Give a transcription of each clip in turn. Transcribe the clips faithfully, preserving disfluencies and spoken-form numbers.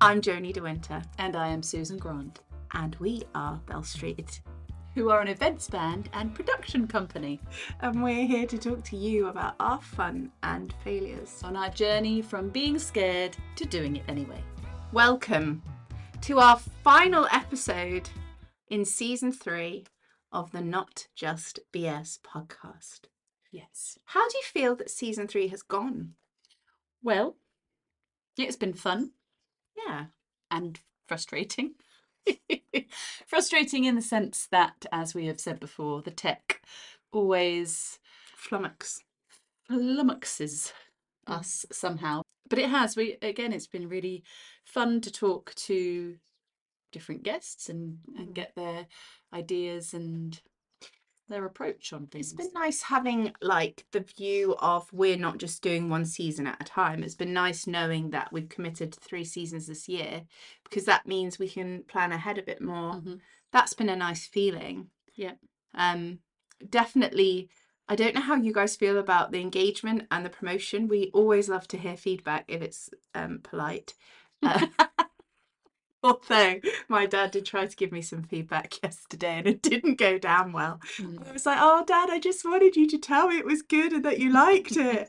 I'm Joni De Winter. And I am Susan Grant. And we are Bell Street, who are an events band and production company. And we're here to talk to you about our fun and failures on our journey from being scared to doing it anyway. Welcome to our final episode in season three of the Not Just B S podcast. Yes. How do you feel that season three has gone? Well, it's been fun. Yeah. And frustrating. Frustrating in the sense that, as we have said before, the tech always flummox flummoxes mm. us somehow. But it has. We again, it's been really fun to talk to different guests and, and get their ideas and their approach on things. It's been nice having like the view of we're not just doing one season at a time. It's been nice knowing that we've committed to three seasons this year, because that means we can plan ahead a bit more. Mm-hmm. That's been a nice feeling. Yeah. Um, definitely. I don't know how you guys feel about the engagement and the promotion. We always love to hear feedback if it's um, polite. Uh, Although my dad did try to give me some feedback yesterday and it didn't go down well. Mm. I was like, oh, Dad, I just wanted you to tell me it was good and that you liked it.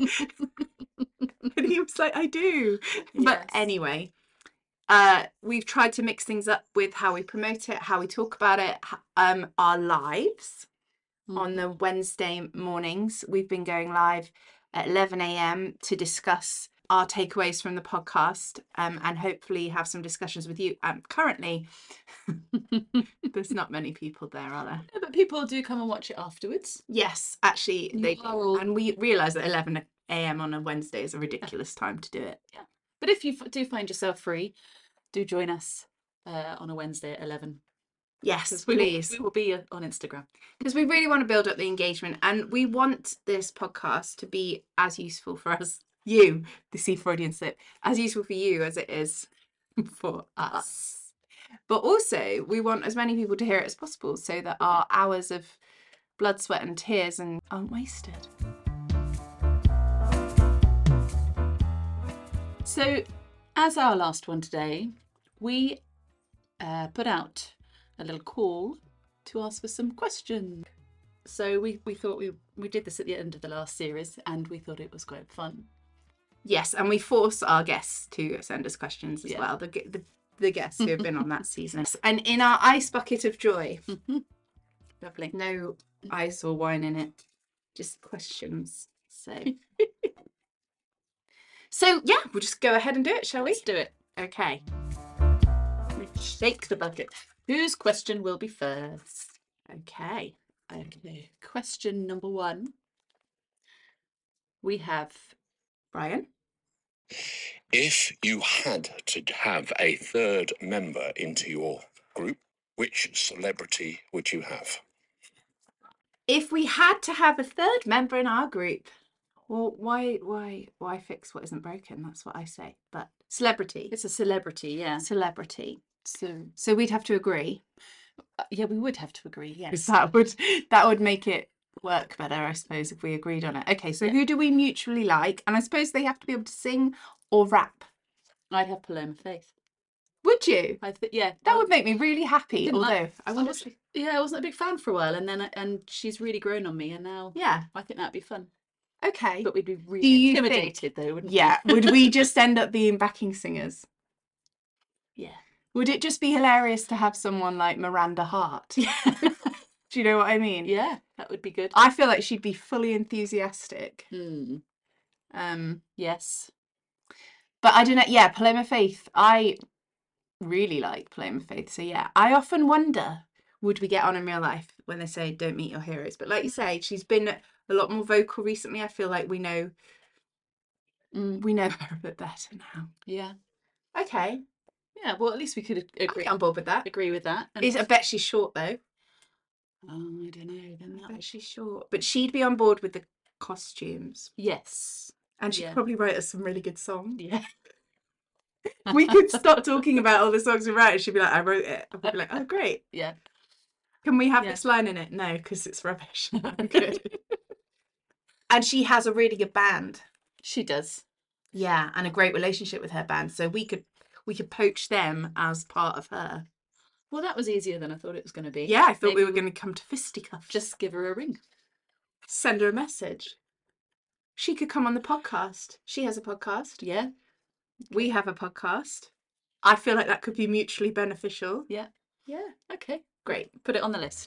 And he was like, I do. Yes. But anyway, uh, we've tried to mix things up with how we promote it, how we talk about it, um, our lives. Mm. On the Wednesday mornings. We've been going live at eleven a.m. to discuss our takeaways from the podcast um, and hopefully have some discussions with you. Um, currently, there's not many people there, are there? No, but people do come and watch it afterwards. Yes, actually, they do. All... And we realise that eleven a.m. on a Wednesday is a ridiculous time to do it. Yeah. But if you do find yourself free, do join us uh, on a Wednesday at eleven. Yes, we please. Will, we will be on Instagram. Because we really want to build up the engagement and we want this podcast to be as useful for us. You, the C Freudian slip, as useful for you as it is for us. But also, we want as many people to hear it as possible so that our hours of blood, sweat and tears and aren't wasted. So, as our last one today, we uh, put out a little call to ask for some questions. So we, we thought we, we did this at the end of the last series and we thought it was quite fun. Yes, and we force our guests to send us questions as yeah. well, the, the the guests who have been on that season. And in our ice bucket of joy, lovely, no ice or wine in it, just questions. So, so yeah, we'll just go ahead and do it, shall we? Let's do it. Okay. Shake the bucket. Whose question will be first? Okay. Okay. Question number one. We have Brian. If you had to have a third member into your group, which celebrity would you have? If we had to have a third member in our group, well, why, why, why fix what isn't broken? That's what I say. But celebrity. It's a celebrity, yeah. Celebrity. So, so we'd have to agree. Uh, yeah, we would have to agree. Yes, that would that would make it work better, I suppose, if we agreed on it. Okay, so yeah. Who do we mutually like? And I suppose they have to be able to sing or rap. I'd have Paloma Faith. Would you? I th- yeah, that would make me really happy. Although like, I, I was, yeah, I wasn't a big fan for a while, and then and she's really grown on me, and now yeah, I think that'd be fun. Okay, but we'd be really intimidated think, though, wouldn't yeah, we? Would we just end up being backing singers? Yeah. Would it just be hilarious to have someone like Miranda Hart? Yeah. Do you know what I mean? Yeah, that would be good. I feel like she'd be fully enthusiastic. Hmm. Um. Yes. But I don't know. Yeah, Paloma Faith. I really like Paloma Faith. So yeah, I often wonder, would we get on in real life when they say don't meet your heroes? But like you say, she's been a lot more vocal recently. I feel like we know, mm, we know her a bit better now. Yeah. Okay. Yeah. Well, at least we could agree. I'm on board with that. Agree with that. And Is, I bet she's short though. Oh, I don't know. Then I bet she's short, but she'd be on board with the costumes. Yes. And she'd yeah. probably write us some really good songs. Yeah. We could stop talking about all the songs we write and she'd be like, I wrote it. And we'd be like, oh, great. Yeah. Can we have yeah. this line in it? No, because it's rubbish. Good. And she has a really good band. She does. Yeah, and a great relationship with her band. So we could we could poach them as part of her. Well, that was easier than I thought it was going to be. Yeah, I thought we Maybe were going to come to fisticuffs. Just give her a ring. Send her a message. She could come on the podcast. She has a podcast. Yeah. We have a podcast. I feel like that could be mutually beneficial. Yeah. Yeah. Okay. Great. Put it on the list.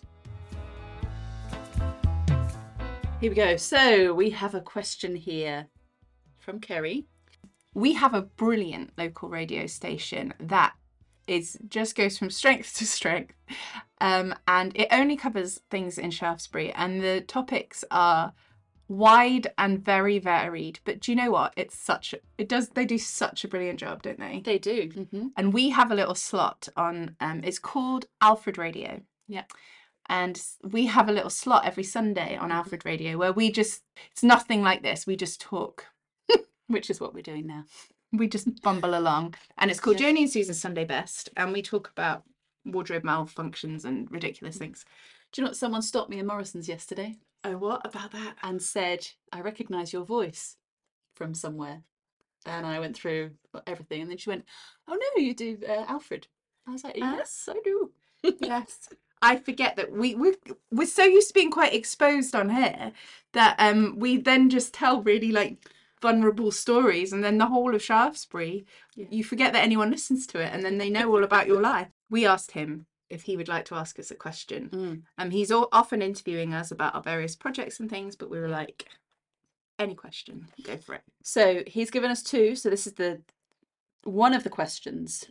Here we go. So we have a question here from Kerry. We have a brilliant local radio station that is just goes from strength to strength. Um, and it only covers things in Shaftesbury, and the topics are wide and very varied. But do you know what? It's such a, it does they do such a brilliant job, don't they? They do. Mm-hmm. And we have a little slot on um it's called Alfred Radio. Yeah. And we have a little slot every Sunday on Alfred Radio where we just it's nothing like this. We just talk. Which is what we're doing now. We just bumble along. And it's called Yeah. Joni and Susan's Sunday Best. And we talk about wardrobe malfunctions and ridiculous things. Do you know what? Someone stopped me in Morrison's yesterday Oh, what about that? and said, I recognise your voice from somewhere. And I went through everything. And then she went, oh no, you do uh, Alfred. I was like, yes, I do. Yes. I forget that we, we, we're so used to being quite exposed on here that um we then just tell really like vulnerable stories, and then the whole of Shaftesbury, Yeah. you forget that anyone listens to it, and then they know all about your life. We asked him if he would like to ask us a question. Mm. Um, he's all, often interviewing us about our various projects and things, but we were like, any question, go for it. So he's given us two. So this is the one of the questions.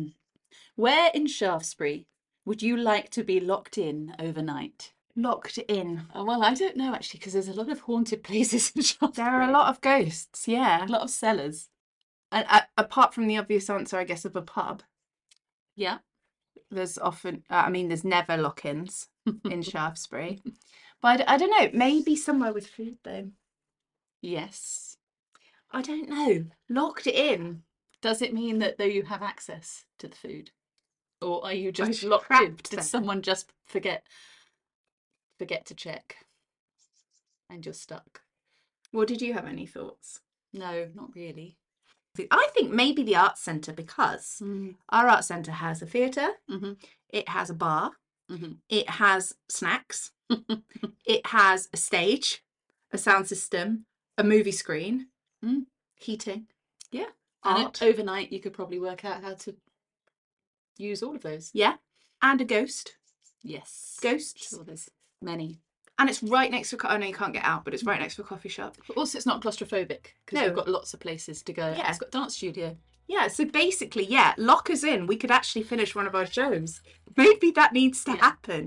Where in Shaftesbury would you like to be locked in overnight? Locked in. Oh, well, I don't know actually, because there's a lot of haunted places in Shaftesbury. There are a lot of ghosts, yeah. a lot of cellars. And uh, apart from the obvious answer, I guess, of a pub, Yeah. there's often, uh, I mean, there's never lock-ins in Shaftesbury. But I, d- I don't know, maybe somewhere with food though. Yes. I don't know. Locked in. Does it mean that though you have access to the food, or are you just you locked in? trapped Did there? someone just forget forget to check, and you're stuck? Well, did you have any thoughts? No, not really. I think maybe the arts centre, because Mm. our arts centre has a theatre, Mhm. it has a bar, Mhm. it has snacks, it has a stage, a sound system, a movie screen, Mm. heating, Yeah. And art, o- overnight, you could probably work out how to use all of those. yeah, and a ghost. Yes. Ghosts. Sure, there's many. And it's right next to a co- I know you can't get out, but it's right next to a coffee shop. But also, it's not claustrophobic because No. you've got lots of places to go. Yeah. It's got dance studio. Yeah, so basically, yeah, lock us in. We could actually finish one of our shows. Maybe that needs to Yeah. happen.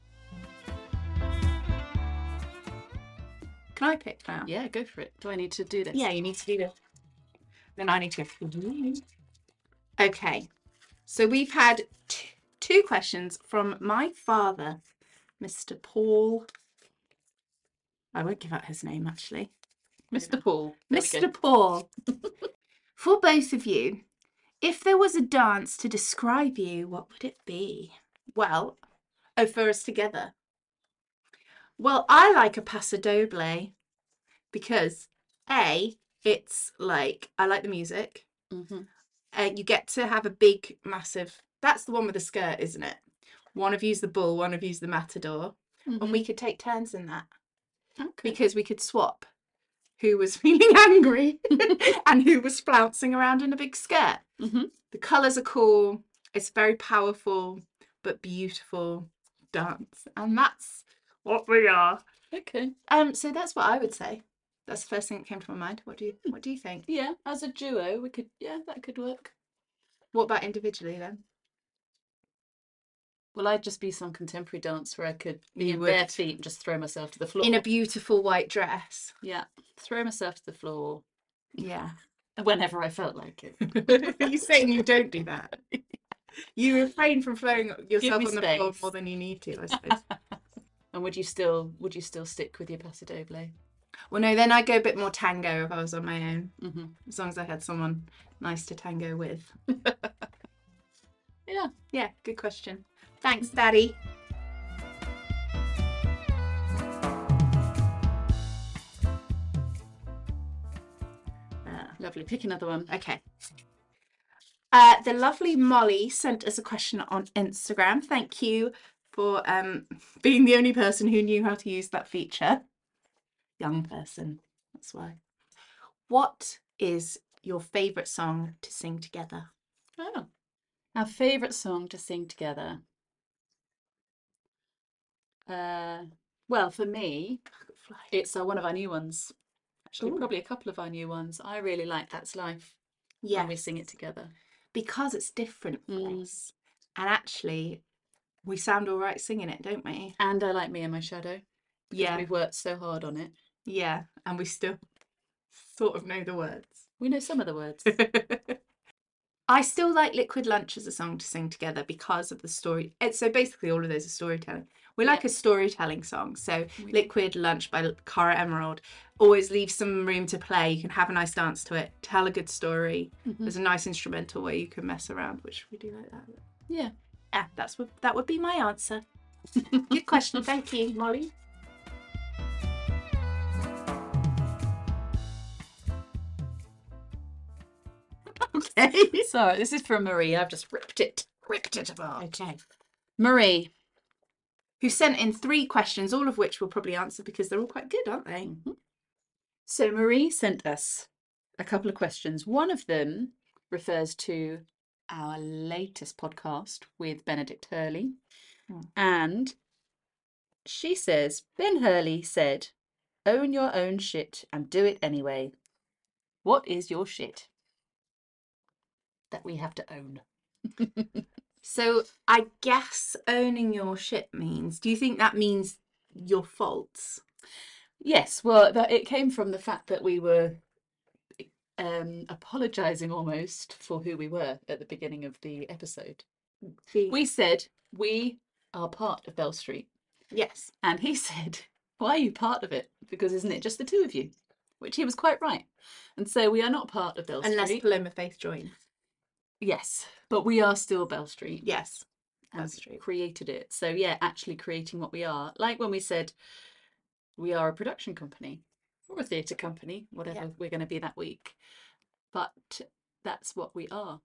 Can I pick now? Yeah, go for it. Do I need to do this? Yeah, you need to do this. Then I need to go. Okay, so we've had t- two questions from my father, Mister Paul. I won't give out his name actually. Mister Paul. There we Mister go. Paul. For both of you, if there was a dance to describe you, what would it be? Well, oh, for us together. Well, I like a paso doble because A, it's like, I like the music. Mhm. Uh, you get to have a big, massive, that's the one with the skirt, isn't it? One of you's the bull, one of you's the matador. Mhm. And we could take turns in that Okay. because we could swap who was feeling angry and who was flouncing around in a big skirt. Mhm. The colours are cool. It's very powerful but beautiful dance. And that's what we are. Okay. Um, so that's what I would say. That's the first thing that came to my mind. What do you what do you think? Yeah, as a duo, we could. Yeah, that could work. What about individually then? Well, I'd just be some contemporary dance where I could be You in would. bare feet and just throw myself to the floor. In a beautiful white dress. Yeah, throw myself to the floor Yeah. whenever I felt like it. Are you saying you don't do that? You refrain from throwing yourself me on the floor space. more than you need to, I suppose. And would you still would you still stick with your paso doble? Well, no, then I'd go a bit more tango if I was on my own, Mm-hmm. as long as I had someone nice to tango with. Yeah. Yeah, good question. Thanks, Daddy. Lovely. Pick another one. Okay. Uh, the lovely Molly sent us a question on Instagram. Thank you for um, being the only person who knew how to use that feature. Young person, that's why. What is your favourite song to sing together? Oh, our favourite song to sing together. Uh, well, for me, it's uh, one of our new ones. Actually, Ooh. probably a couple of our new ones. I really like That's Life Yes, when we sing it together. because it's different for Mm. us. And actually, we sound all right singing it, don't we? And I like Me and My Shadow. Because Yeah, we've worked so hard on it. yeah. And we still sort of know the words. We know some of the words. I still like Liquid Lunch as a song to sing together because of the story. It's, so basically, all of those are storytelling. We like Yeah. a storytelling song. So We- Liquid Lunch by Cara Emerald always leaves some room to play. You can have a nice dance to it, tell a good story. Mhm. There's a nice instrumental where you can mess around, which we do like that. Yeah. Yeah, that's what that would be my answer. Good question. Thank you, Molly. Okay. So this is from Marie. I've just ripped it. Ripped it apart. Okay. Marie. Who sent in three questions, all of which we'll probably answer because they're all quite good, aren't they? Mhm. So Marie sent us a couple of questions. One of them refers to our latest podcast with Benedict Hurley. Hmm. And she says, Ben Hurley said, own your own shit and do it anyway. What is your shit that we have to own? So I guess owning your shit means, do you think that means your faults? Yes, well, that it came from the fact that we were um, apologising almost for who we were at the beginning of the episode. Be- We said we are part of Bell Street. yes. And he said, why are you part of it? Because isn't it just the two of you? Which he was quite right. And so we are not part of Bell Unless Street. Paloma Faith joins. Yes, but we are still Bell Street. Yes. and That's true. created it. So yeah, actually creating what we are. Like when we said we are a production company or a theatre company, whatever Yeah. we're going to be that week. But that's what we are.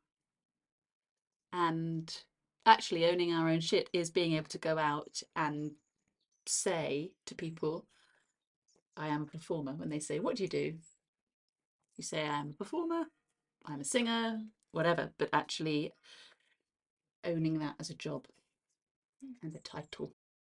And actually owning our own shit is being able to go out and say to people, I am a performer. When they say, what do you do? You say, I am a performer, I'm a singer, whatever, but actually owning that as a job and a title.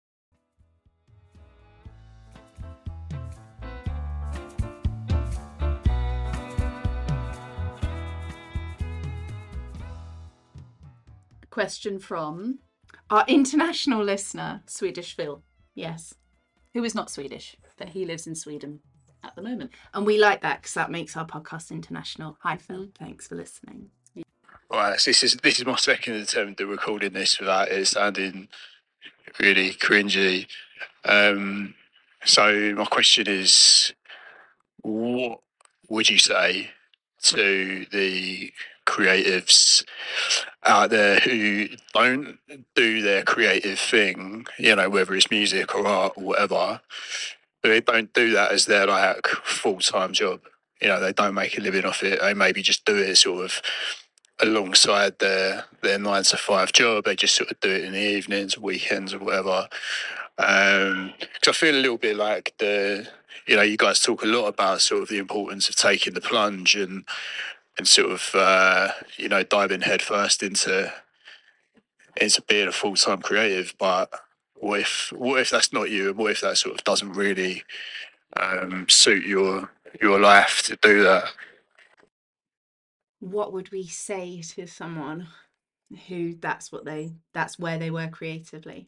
Question from Our international listener. Swedish Phil, Yes. who is not Swedish, but he lives in Sweden at the moment. And we like that because that makes our podcast international. Hi, Phil. Thanks for listening. Right, so this is this is my second attempt at recording this without it sounding really cringy. Um, so my question is, what would you say to the creatives out there who don't do their creative thing, you know, whether it's music or art or whatever, but they don't do that as their like full-time job? You know, they don't make a living off it. They maybe just do it sort of alongside their their nine to five job. They just sort of do it in the evenings, weekends, or whatever. Um, because I feel a little bit like the, you know, you guys talk a lot about sort of the importance of taking the plunge and and sort of uh, you know, diving headfirst into into being a full time creative. But what if what if that's not you, and what if that sort of doesn't really um, suit your your life to do that? What would we say to someone who that's what they, that's where they were creatively?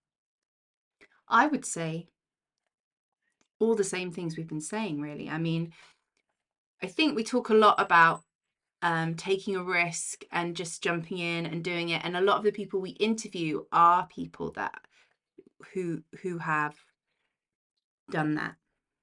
I would say all the same things we've been saying, really. I mean, I think we talk a lot about um, taking a risk and just jumping in and doing it. And a lot of the people we interview are people that who who have done that.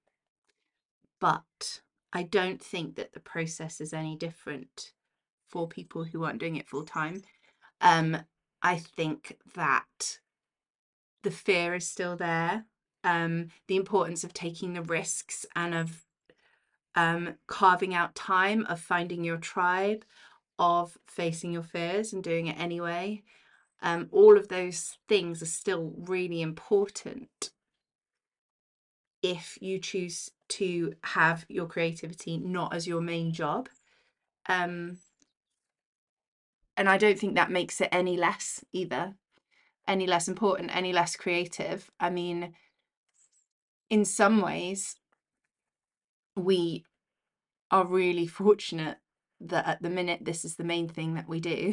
But I don't think that the process is any different for people who aren't doing it full time. Um, I think that the fear is still there. Um, the importance of taking the risks and of um, carving out time, of finding your tribe, of facing your fears and doing it anyway. Um, all of those things are still really important if you choose to have your creativity not as your main job. Um, and I don't think that makes it any less either, any less important, any less creative. I mean, in some ways, we are really fortunate that at the minute this is the main thing that we do.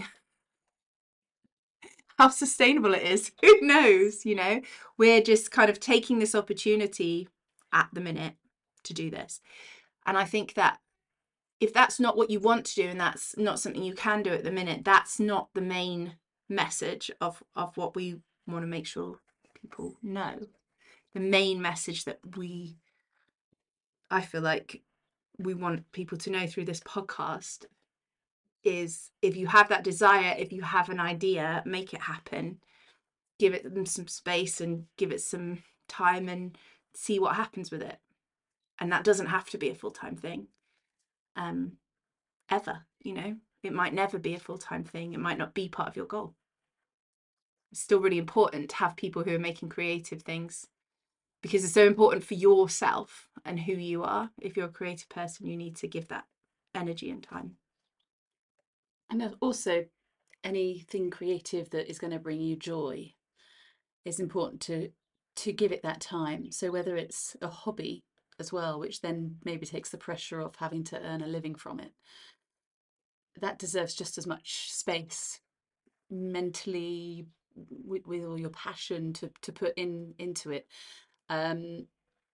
How sustainable it is, who knows, you know? We're just kind of taking this opportunity at the minute to do this. And I think that if that's not what you want to do and that's not something you can do at the minute, that's not the main message of, of what we want to make sure people know. The main message that we, I feel like we want people to know through this podcast is, if you have that desire, if you have an idea, make it happen. Give it them some space and give it some time and see what happens with it. And that doesn't have to be a full-time thing. Um, ever, you know, it might never be a full-time thing. It might not be part of your goal. It's still really important to have people who are making creative things, because it's so important for yourself and who you are. If you're a creative person, you need to give that energy and time. And also, anything creative that is going to bring you joy is important to to give it that time. So whether it's a hobby as well, which then maybe takes the pressure off having to earn a living from it, that deserves just as much space mentally, with, with all your passion to to put in into it. Um,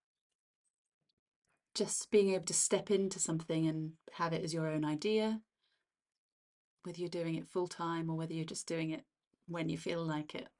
just being able to step into something and have it as your own idea, whether you're doing it full time or whether you're just doing it when you feel like it.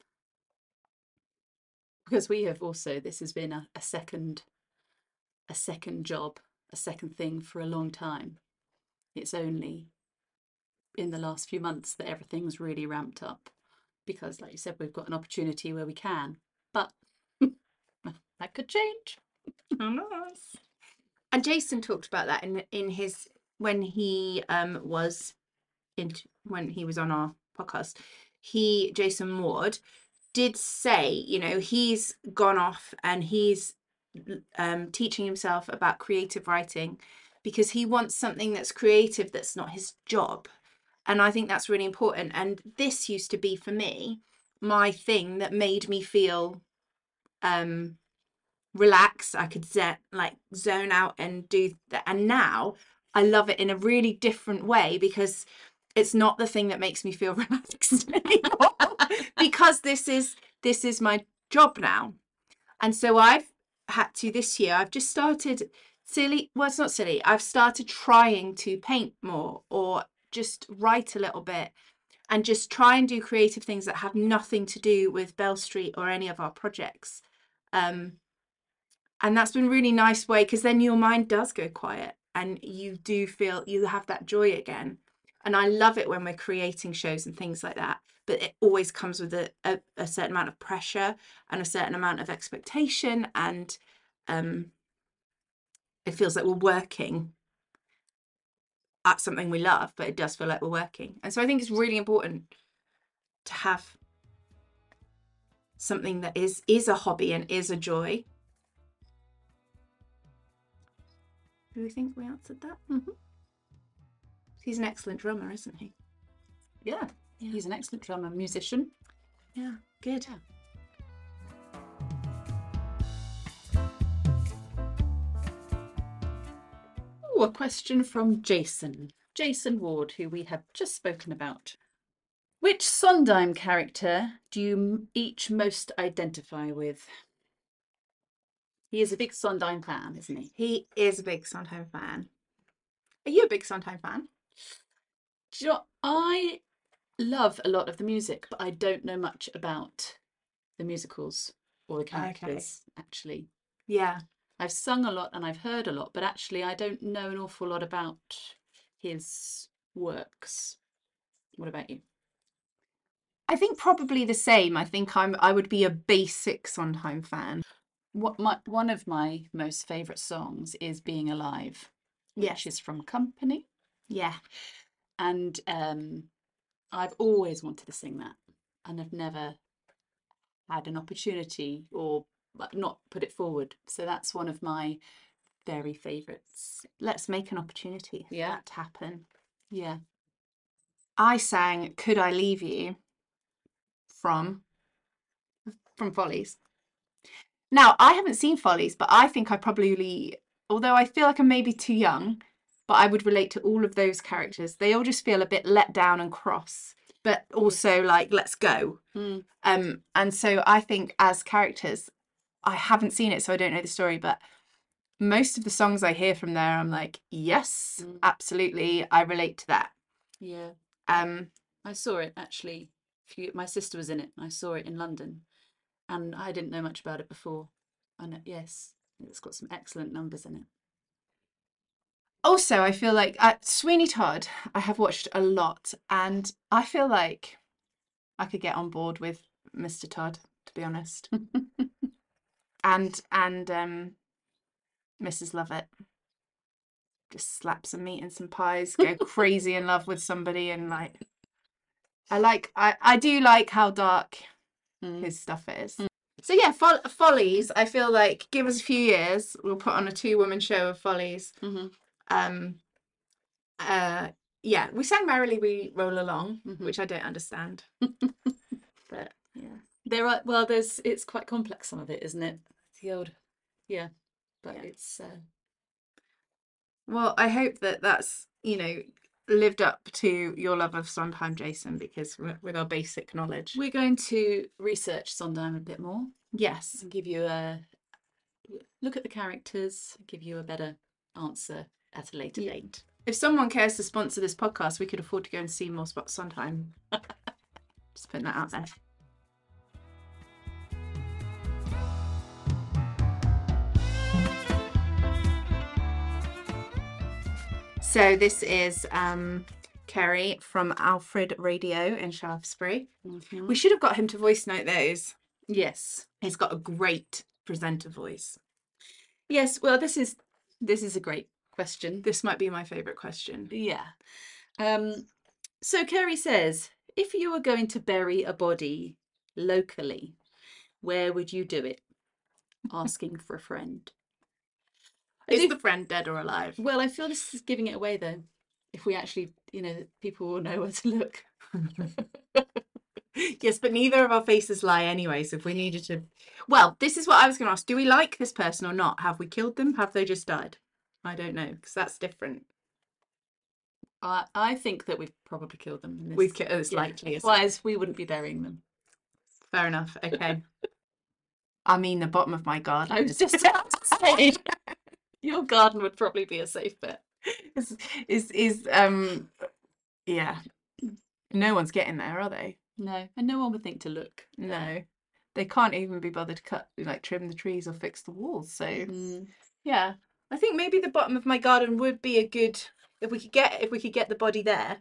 Because we have also, this has been a, a second a second job, a second thing for a long time. It's only in the last few months that everything's really ramped up, because like you said, we've got an opportunity where we can, but that could change. Oh, nice. And Jason talked about that in in his, when he um was in when he was on our podcast. He, Jason Ward, did say, you know, he's gone off and he's um teaching himself about creative writing because he wants something that's creative that's not his job. And I think that's really important. And this used to be, for me, my thing that made me feel um relax. I could z- like zone out and do that. And now I love it in a really different way, because it's not the thing that makes me feel relaxed anymore. Because this is this is my job now. And so I've had to, this year, I've just started silly, well, it's not silly, I've started trying to paint more or just write a little bit and just try and do creative things that have nothing to do with Bell Street or any of our projects. Um, and that's been really nice way, because then your mind does go quiet and you do feel you have that joy again. And I love it when we're creating shows and things like that, but it always comes with a, a, a certain amount of pressure and a certain amount of expectation, and um, it feels like we're working at something we love, but it does feel like we're working. And so I think it's really important to have something that is is a hobby and is a joy. Do we think we answered that? Mm-hmm. He's an excellent drummer, isn't he? Yeah, Yeah. He's an excellent drummer, musician. Yeah, good. Yeah. Ooh, a question from Jason. Jason Ward, who we have just spoken about. Which Sondheim character do you each most identify with? He is a big Sondheim fan, isn't he? He is a big Sondheim fan. Are you a big Sondheim fan? Do you know, I love a lot of the music, but I don't know much about the musicals or the characters, okay. Actually. Yeah. I've sung a lot and I've heard a lot, but actually I don't know an awful lot about his works. What about you? I think probably the same. I think I'm I would be a basic Sondheim fan. What my one of my most favourite songs is Being Alive, which yes. is from Company. Yeah. and um, I've always wanted to sing that, and I've never had an opportunity or like, not put it forward. So that's one of my very favourites. Let's make an opportunity for Yeah. that to happen. Yeah. I sang Could I Leave You from from Follies. Now, I haven't seen Follies, but I think I probably, although I feel like I'm maybe too young, but I would relate to all of those characters. They all just feel a bit let down and cross, but also like, let's go. Mm. Um, and so I think as characters, I haven't seen it, so I don't know the story, but most of the songs I hear from there, I'm like, yes, Mm. absolutely, I relate to that. Yeah. Um, I saw it actually. A few, my sister was in it. I saw it in London, and I didn't know much about it before. And it- yes, it's got some excellent numbers in it. Also, I feel like uh, Sweeney Todd, I have watched a lot, and I feel like I could get on board with Mister Todd, to be honest, and and um, Missus Lovett. Just slap some meat and some pies, go crazy in love with somebody, and like, I like, I I do like how dark Mm. his stuff is. So yeah, fol- Follies. I feel like give us a few years, we'll put on a two-woman show of Follies. Mm-hmm. Um, uh, yeah, we sang "Merrily We Roll Along," Mhm. which I don't understand, but yeah. There are well, there's it's quite complex, some of it, isn't it? The old, yeah, but Yeah. it's uh, Well, I hope that that's, you know, lived up to your love of Sondheim, Jason, because w- with our basic knowledge. we're going to research Sondheim a bit more Yes. and give you a look at the characters, give you a better answer at a later Yeah. date. If someone cares to sponsor this podcast, we could afford to go and see more Spot Sondheim. Just putting that out there. So this is um, Kerry from Alfred Radio in Shaftesbury. Mhm. We should have got him to voice note those. Yes, He's got a great presenter voice. yes. Well, this is this is a great question. This might be my favourite question. Yeah. Um, so Kerry says, if you were going to bury a body locally, where would you do it? Asking for a friend. I Is do- the friend dead or alive? Well, I feel this is giving it away though. If we actually, you know, people will know where to look. Yes, but neither of our faces lie anyway, so if we needed to... Well, this is what I was going to ask. Do we like this person or not? Have we killed them? Have they just died? I don't know, because that's different. I I think that we've probably killed them. In this. We've ki- it's Yeah. likely. It's Otherwise, we wouldn't be burying them. fair enough. Okay. I mean, the bottom of my garden. I was just about to say, your garden would probably be a safe bet. is, is, is, um, yeah. No one's getting there, are they? No, and no one would think to look. No. They can't even be bothered to cut, like, trim the trees or fix the walls. So, Mm. yeah. I think maybe the bottom of my garden would be a good... If we could get, if we could get the body there.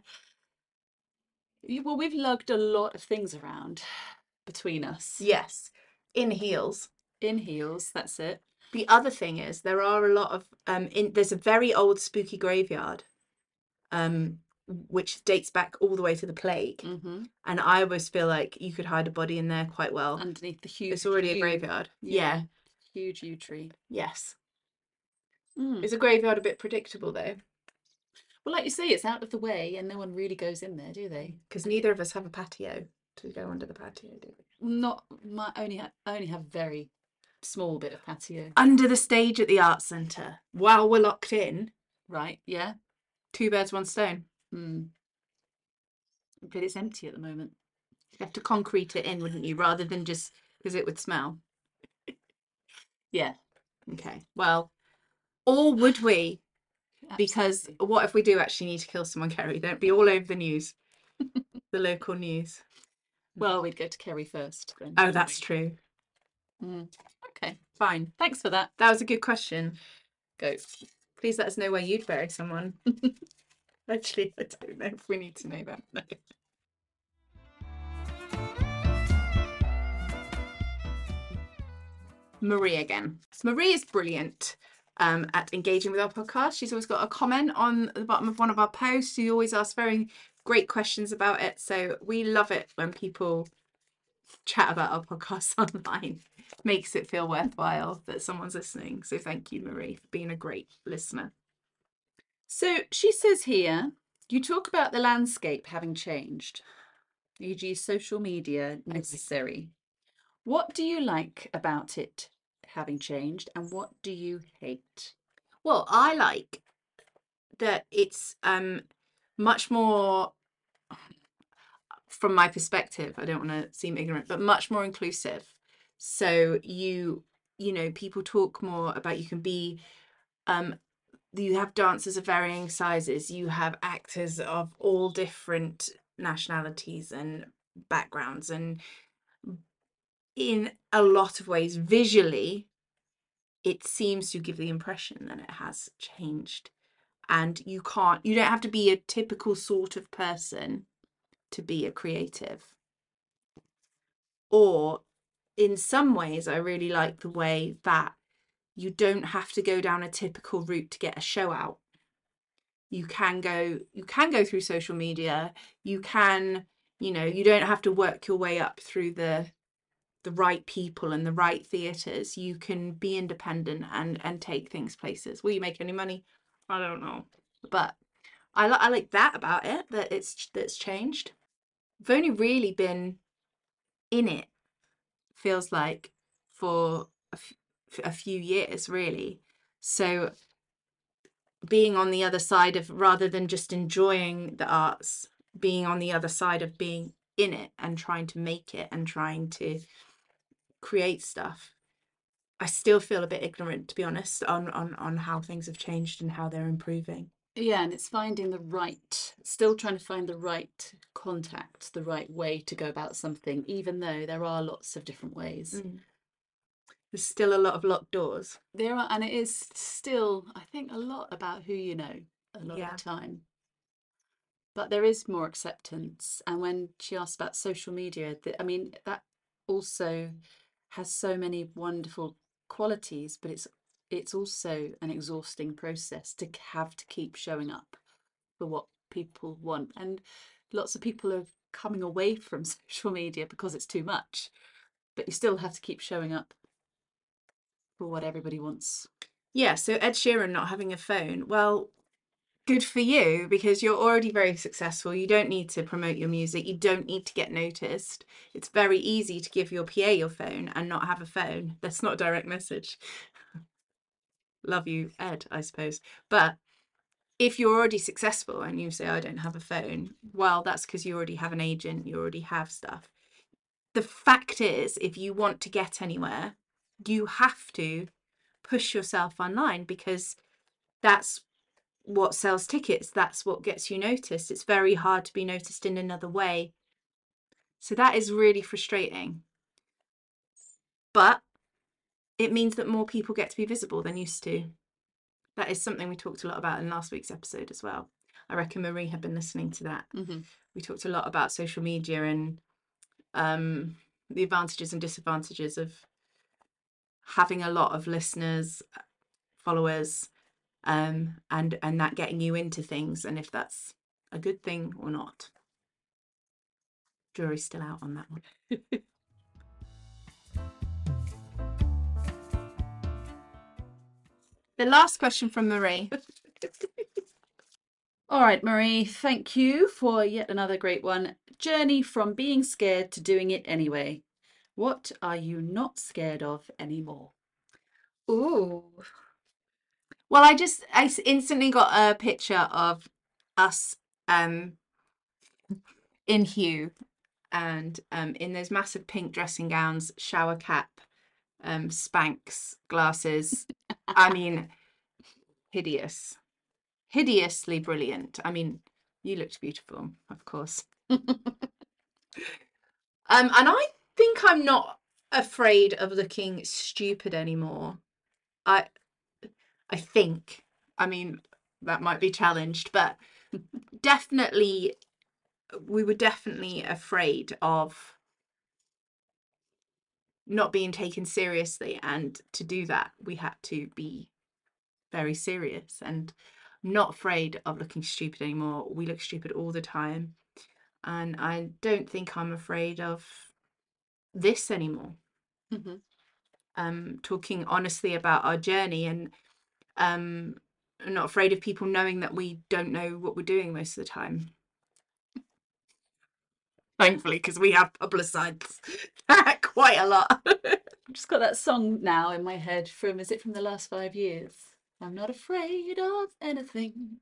You- Well, we've lugged a lot of things around between us. Yes. In heels. In heels, that's it. The other thing is there are a lot of um in there's a very old spooky graveyard um which dates back all the way to the plague, Mm-hmm. and I always feel like you could hide a body in there quite well. Underneath the huge. It's already a yew- graveyard. yeah. Yeah. Huge yew tree. Yes. Mm. Is a graveyard a bit predictable though? Well, like you say, it's out of the way, and no one really goes in there, do they? Because neither of us have a patio to go under the patio, do we? Not my only. Ha- I only have very small bit of patio. Under the stage at the art centre, while we're locked in, Right? Yeah. two birds, one stone. Mm. But it's empty at the moment. You have to concrete it in, wouldn't you, rather than just because it would smell. Yeah. Okay. Well, or would we? Because Absolutely. what if we do actually need to kill someone, Kerry? Don't be all over the news, the local news. Well, we'd go to Kerry first. Then, Oh, wouldn't that's we? true. Mm. Okay. Fine. Thanks for that. That was a good question. Go. Please let us know where you'd bury someone. Actually, I don't know if we need to know that. No. Marie again. So Marie is brilliant. um, at engaging with our podcast. She's always got a comment on the bottom of one of our posts. She always asks very great questions about it. So we love it when people chat about our podcast online. Makes it feel worthwhile that someone's listening. So thank you, Marie, for being a great listener. So she says here, you talk about the landscape having changed, for example social media necessary. What do you like about it having changed and what do you hate? Well, I like that it's um much more, from my perspective, I don't want to seem ignorant, but much more inclusive. So you, you know, people talk more about, you can be, um, you have dancers of varying sizes, you have actors of all different nationalities and backgrounds, and in a lot of ways, visually, it seems to give the impression that it has changed. And you can't, you don't have to be a typical sort of person to be a creative. Or in some ways, I really like the way that you don't have to go down a typical route to get a show out. You can go, you can go through social media. You can, you know, you don't have to work your way up through the the right people and the right theatres. You can be independent and and take things places. Will you make any money? I don't know, but I like I like that about it, that it's that's changed. I've only really been in it, feels like, for a, f- a few years, really. So being on the other side of, rather than just enjoying the arts, being on the other side of being in it and trying to make it and trying to create stuff, I still feel a bit ignorant, to be honest, on on on how things have changed and how they're improving. Yeah, and it's finding the right, still trying to find the right contact, the right way to go about something, even though there are lots of different ways. Mm. There's still a lot of locked doors. There are, and it is still, I think, a lot about who you know a lot Yeah. of the time. But there is more acceptance. And when she asked about social media, th- I mean, that also has so many wonderful qualities, but it's it's also an exhausting process to have to keep showing up for what people want. And lots of people are coming away from social media because it's too much, but you still have to keep showing up for what everybody wants. Yeah, so Ed Sheeran not having a phone, well, good for you, because you're already very successful. You don't need to promote your music. You don't need to get noticed. It's very easy to give your P A your phone and not have a phone. That's not a direct message. Love you, Ed, I suppose. But if you're already successful and you say, I don't have a phone, well, that's because you already have an agent, you already have stuff. The fact is, if you want to get anywhere, you have to push yourself online, because that's what sells tickets. That's what gets you noticed. It's very hard to be noticed in another way. So that is really frustrating. But it means that more people get to be visible than used to. That is something we talked a lot about in last week's episode as well. I reckon Marie had been listening to that. Mm-hmm. We talked a lot about social media and um, the advantages and disadvantages of having a lot of listeners, followers, um, and and that getting you into things, and if that's a good thing or not. Jury's still out on that one. The last question from Marie. All right, Marie, thank you for yet another great one. Journey from being scared to doing it anyway. What are you not scared of anymore? Ooh. Well, I just I s- instantly got a picture of us um in Hue, and um in those massive pink dressing gowns, shower cap, um Spanx glasses. I mean, hideous. Hideously brilliant. I mean, you looked beautiful, of course. Um, and I think I'm not afraid of looking stupid anymore. I I think. I mean, that might be challenged, but definitely, we were definitely afraid of not being taken seriously, and to do that, we had to be very serious, and I'm not afraid of looking stupid anymore. We look stupid all the time, and I don't think I'm afraid of this anymore. Mm-hmm. Um, talking honestly about our journey, and um, I'm not afraid of people knowing that we don't know what we're doing most of the time. Thankfully, because we have publicised that quite a lot. I've just got that song now in my head from, is it from the last five years? I'm not afraid of anything.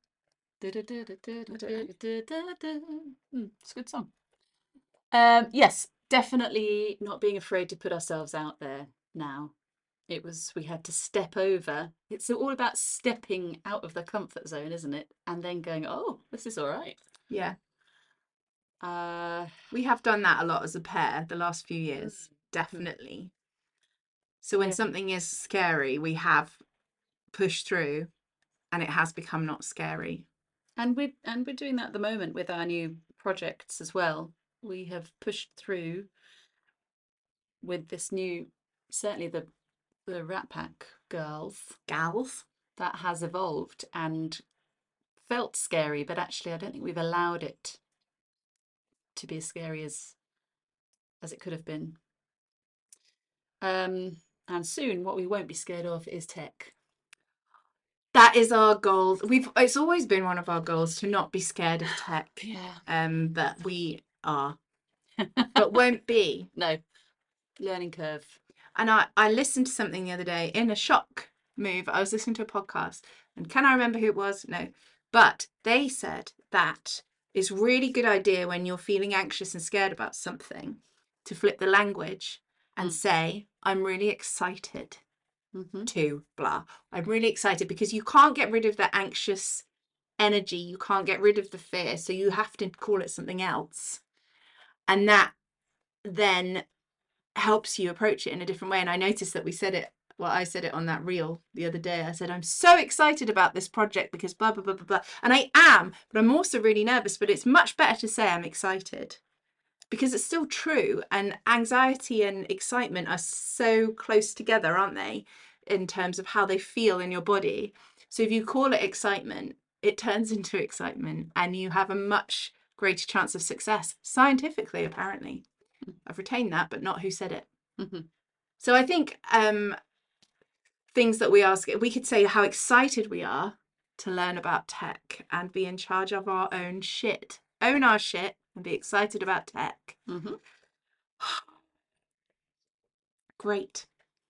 Mm, it's a good song. Um, yes, definitely not being afraid to put ourselves out there now. It was, we had to step over. It's all about stepping out of the comfort zone, isn't it? And then going, oh, this is all right. Yeah. Uh, We have done that a lot as a pair the last few years, definitely. So when Yeah. something is scary, we have pushed through, and it has become not scary. and we're and we're doing that at the moment with our new projects as well. We have pushed through with this new, certainly the the Rat Pack girls, Gals. that has evolved and felt scary, but actually I don't think we've allowed it to be as scary as as it could have been. Um, and soon, what we won't be scared of is tech. That is our goal. We've it's always been one of our goals to not be scared of tech. Yeah. Um, but we are, but won't be. No, learning curve. And I, I listened to something the other day in a shock move. I was listening to a podcast, and can I remember who it was? No. But they said that it's really good idea when you're feeling anxious and scared about something to flip the language and Mm. say, I'm really excited Mm-hmm. to blah. I'm really excited, because you can't get rid of the anxious energy. You can't get rid of the fear. So you have to call it something else. And that then helps you approach it in a different way. And I noticed that we said it, well, I said it on that reel the other day. I said, I'm so excited about this project because blah, blah, blah, blah, blah. And I am, but I'm also really nervous. But it's much better to say I'm excited, because it's still true. And anxiety and excitement are so close together, aren't they, in terms of how they feel in your body. So if you call it excitement, it turns into excitement, and you have a much greater chance of success, scientifically, apparently. I've retained that, but not who said it. Mm-hmm. So I think um, things that we ask, we could say how excited we are to learn about tech and be in charge of our own shit. Own our shit and be excited about tech. Mm-hmm. Great.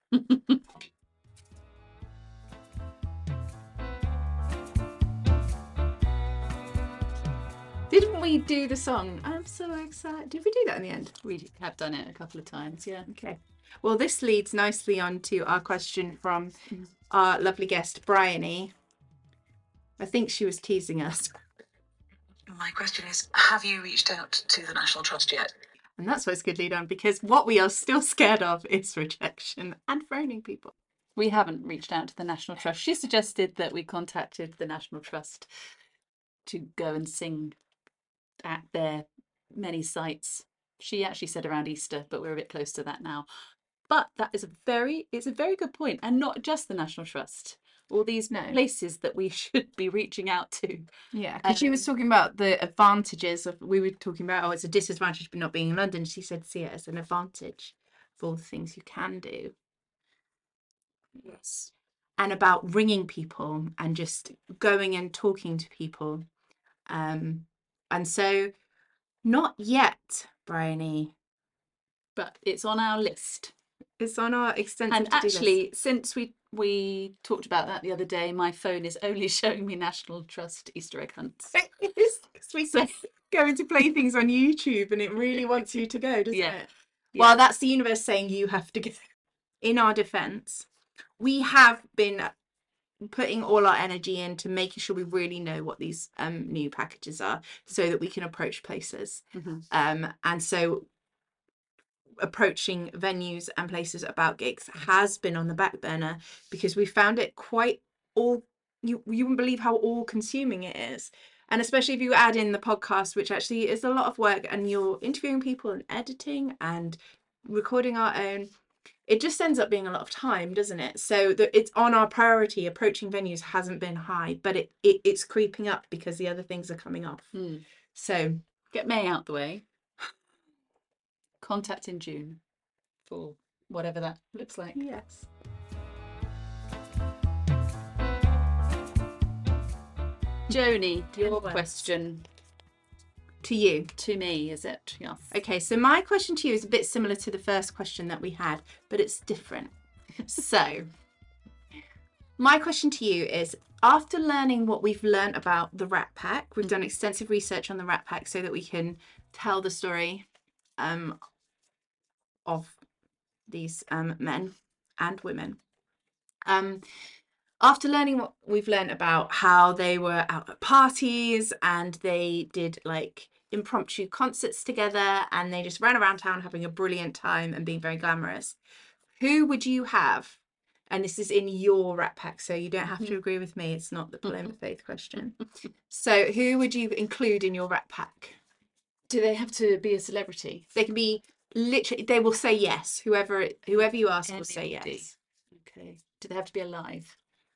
Didn't we do the song? I'm so excited. Did we do that in the end? We have done it a couple of times, yeah. Okay. Well, this leads nicely on to our question from our lovely guest, Bryony. I think she was teasing us. My question is, have you reached out to the National Trust yet? And that's what's good lead on, because what we are still scared of is rejection and phoning people. We haven't reached out to the National Trust. She suggested that we contacted the National Trust to go and sing at their many sites. She actually said around Easter, but we're a bit close to that now. But that is a very, it's a very good point, and not just the National Trust. All these No. places that we should be reaching out to. Yeah, because she was talking about the advantages of, we were talking about, oh, it's a disadvantage of not being in London. She said, see it as an advantage of all the things you can do. Yes. And about ringing people and just going and talking to people. Um, and so, not yet, Bryony. But it's on our list. It's on our extensive And to-do list. actually, since we we talked about that the other day, my phone is only showing me National Trust Easter egg hunts. Because we go into playthings on YouTube and it really wants you to go, doesn't Yeah. it? Yeah. Well, that's the universe saying you have to go. In our defense, we have been putting all our energy into making sure we really know what these um, new packages are so that we can approach places. Mhm. Um, and so approaching venues and places about gigs has been on the back burner because we found it quite all, you, you wouldn't believe how all consuming it is. And especially if you add in the podcast, which actually is a lot of work, and you're interviewing people and editing and recording our own, it just ends up being a lot of time, doesn't it? So the, it's on our priority. Approaching venues hasn't been high, but it, it it's creeping up because the other things are coming off. Mm. So Get May out the way. Contact in June for whatever that looks like. yes. Joni, your Ten words. question To you. to me, is it? Yes. Okay, so my question to you is a bit similar to the first question that we had, but it's different. So, my question to you is, after learning what we've learned about the Rat Pack, we've done extensive research on the Rat Pack so that we can tell the story um, of these um, men and women. Um, after learning what we've learned about how they were out at parties and they did like impromptu concerts together and they just ran around town having a brilliant time and being very glamorous, who would you have? And this is in your Rat Pack, so you don't have to agree with me. It's not the Paloma Faith question. So who would you include in your Rat Pack? Do they have to be a celebrity? They can be literally, they will say yes. Whoever it- whoever you ask will say Anybody. yes. Okay. Do they have to be alive?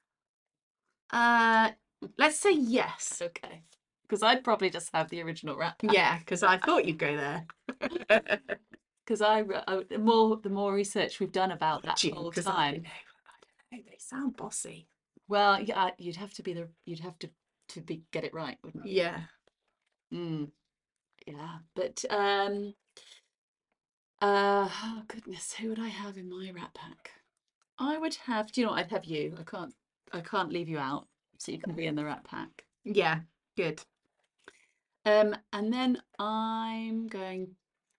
Uh, let's say yes. Okay. Because I'd probably just have the original Rat Pack. Yeah, because I thought you'd go there. Because I, I the more the more research we've done about that Gee, whole 'cause I don't time. know, I don't know, they sound bossy. Well, yeah, you'd have to be the you'd have to to be get it right, wouldn't you? Yeah. Mm. Yeah, but um, uh, oh goodness, who would I have in my Rat Pack? I would have. Do you know what? I'd have you. I can't. I can't leave you out, so you can be in the Rat Pack. Yeah. Good. Um, and then I'm going.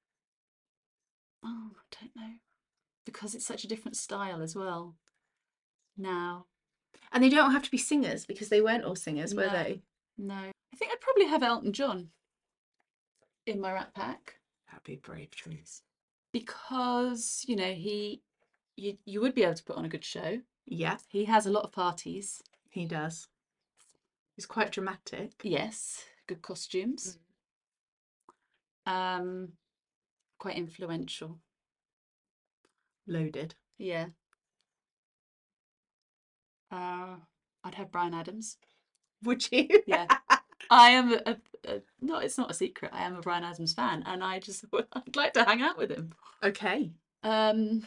Oh, I don't know, because it's such a different style as well. Now, And they don't have to be singers because they weren't all singers, were No. they? no, I think I'd probably have Elton John in my Rat Pack That'd be a brave choice. because you know he, you you would be able to put on a good show. Yeah, He has a lot of parties. he does. He's quite dramatic. Yes, good costumes. Um, quite influential. Loaded. Yeah. Uh, I'd have Bryan Adams. Would you? Yeah. I am a, a, a no, it's not a secret. I am a Bryan Adams fan, and I just I'd like to hang out with him. Okay. Um,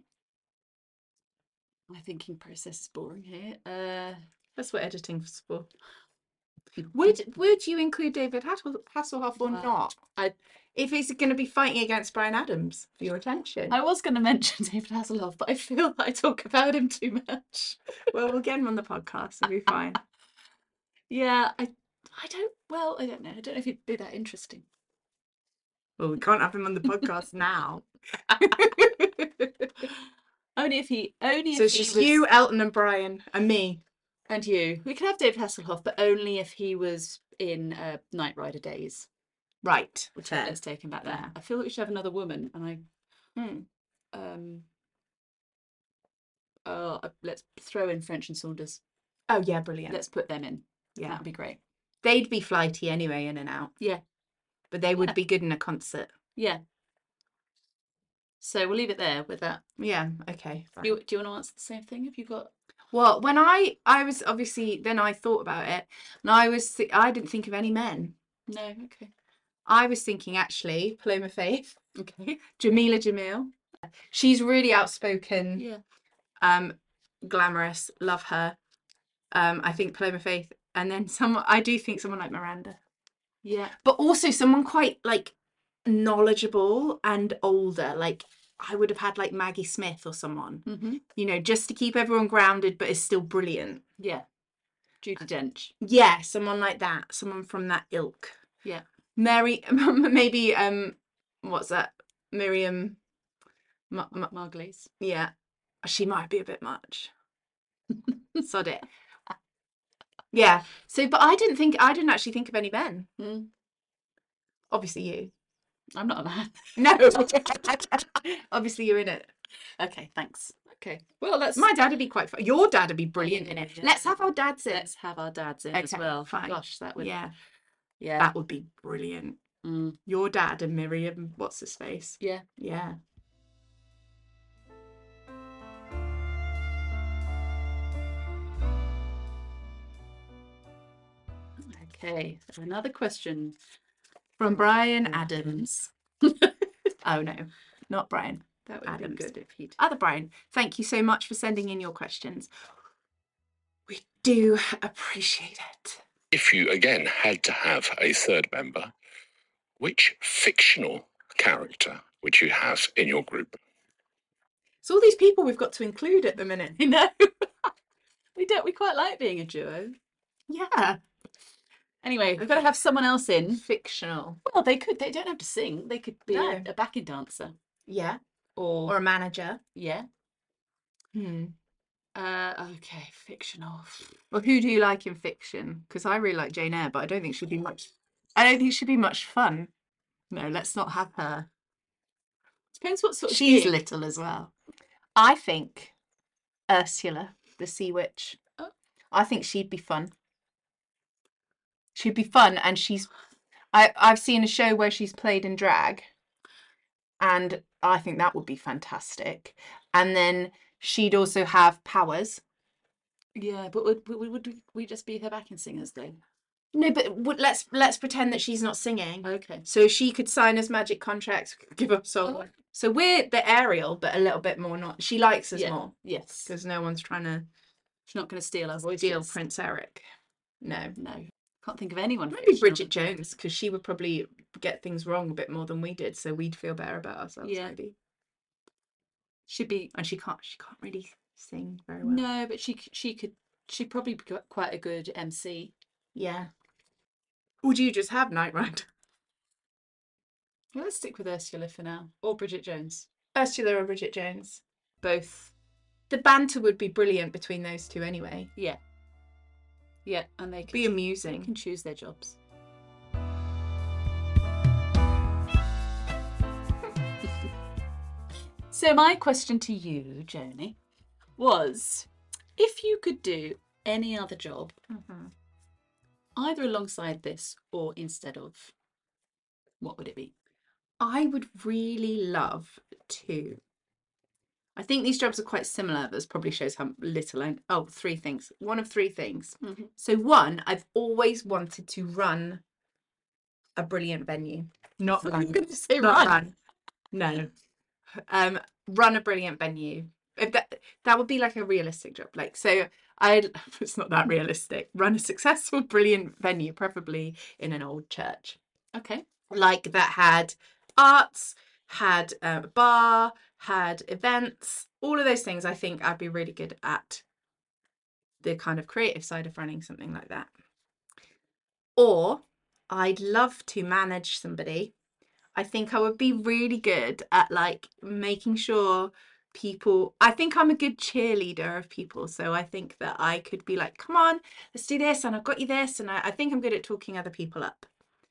my thinking process is boring here. Uh, That's what editing's for. Would Would you include David Hassel, Hasselhoff or Well, not? I If he's going to be fighting against Bryan Adams for your attention. I was going to mention David Hasselhoff, but I feel that I talk about him too much. Well, we'll get him on the podcast. It'll be fine. Yeah, I I don't. Well, I don't know. I don't know if he'd be that interesting. Well, we can't have him on the podcast now. Only if he. Only So if it's he just was, you, Elton, and Brian, and me. and you. We could have David Hasselhoff, but only if he was in uh, Knight Rider Days. Right. Which fair. let's take him back there. Fair. I feel that we should have another woman, and I Hmm. um. Oh, uh, let's throw in French and Saunders. Oh, yeah, brilliant. Let's put them in. yeah. That'd be great. They'd be flighty anyway, in and out. Yeah, But they would Yeah. be good in a concert. yeah. So we'll leave it there with that. Yeah, okay. Fine. Do you, do you want to answer the same thing? Have you got? Well, when I I was obviously then I thought about it, and I was th- I didn't think of any men. No. Okay. I was thinking actually Paloma Faith, Okay. Jamila Jamil. She's really outspoken, Yeah. um, glamorous. Love her. Um, I think Paloma Faith, and then someone I do think someone like Miranda, Yeah. but also someone quite like knowledgeable and older. Like I would have had like Maggie Smith or someone, Mm-hmm. you know, just to keep everyone grounded, but is still brilliant. Yeah. Judy Dench. Yeah, someone like that, someone from that ilk. Yeah. Mary, maybe um, what's that? Miriam. Ma- Ma- Margulies. yeah, she might be a bit much. Sod it. Yeah. So, but I didn't think I didn't actually think of any men. Mm. Obviously, you. I'm not a man. No. Obviously, you're in it. Okay. Thanks. Okay. Well, let's. My dad would be quite. Fun. Your dad would be brilliant in it. Yeah. Let's have our dads in. Let's have our dads in as Okay, well. fine. Gosh, that would. Yeah, Yeah. that would be brilliant. Mm. Your dad and Miriam. What's his face? Yeah. Yeah. Okay, another question. From Brian Adams. Oh no, not Brian. That would Adams. be good if he'd. Other Brian. Thank you so much for sending in your questions. We do appreciate it. If you again had to have a third member, which fictional character would you have in your group? It's all these people we've got to include at the minute. You know, we don't. We quite like being a duo. Yeah. Anyway, we've got to have someone else in. Fictional. Well, they could. They don't have to sing. They could be No. a, a backing dancer, Yeah. or, Or a manager. yeah. Hmm. Uh, okay, fictional. Well, who do you like in fiction? Because I really like Jane Eyre, but I don't think she'd be much. I don't think she'd be much fun. No, let's not have her. Depends what sort of. She's gig. little as well. I think Ursula, the sea witch. Oh. I think she'd be fun. She'd be fun, and she's. I I've seen a show where she's played in drag, and I think that would be fantastic. And then she'd also have powers. Yeah, but would would, would we just be her backing singers though? No, but would, let's let's pretend that she's not singing. Okay. So she could sign us magic contracts, give up song. Oh. So we're the Ariel, but a little bit more not. She likes us Yeah. more Yes. because no one's trying to She's not going to steal our voices. steal Prince Eric. No. No, can't think of anyone. Maybe fictional. Bridget Jones, because she would probably get things wrong a bit more than we did, so we'd feel better about ourselves. Yeah. Maybe. Should be. And she can't. She can't really sing very well. No, but she c- she could. She'd probably be qu- quite a good M C. Yeah. Would you just have Knight Rider? Well, let's stick with Ursula for now, or Bridget Jones. Ursula or Bridget Jones? Both. The banter would be brilliant between those two anyway. Yeah. Yeah, and they can, Be they amusing. can choose their jobs. So my question to you, Joni, was if you could do any other job, Mhm. either alongside this or instead of, what would it be? I would really love to. I think these jobs are quite similar. This probably shows how little I. Oh, three things. One of three things. Mhm. So one, I've always wanted to run a brilliant venue. Not I'm run. going to say Not run. run. No. Um, run a brilliant venue. If that that would be like a realistic job. Like so, I. It's not that realistic. Run a successful, brilliant venue, preferably in an old church. Okay. Like that had arts, had um, a bar, had events, all of those things. I think I'd be really good at the kind of creative side of running something like that. Or I'd love to manage somebody. I think I would be really good at like making sure people, I think I'm a good cheerleader of people. So I think that I could be like, come on, let's do this. And I've got you this. And I, I think I'm good at talking other people up.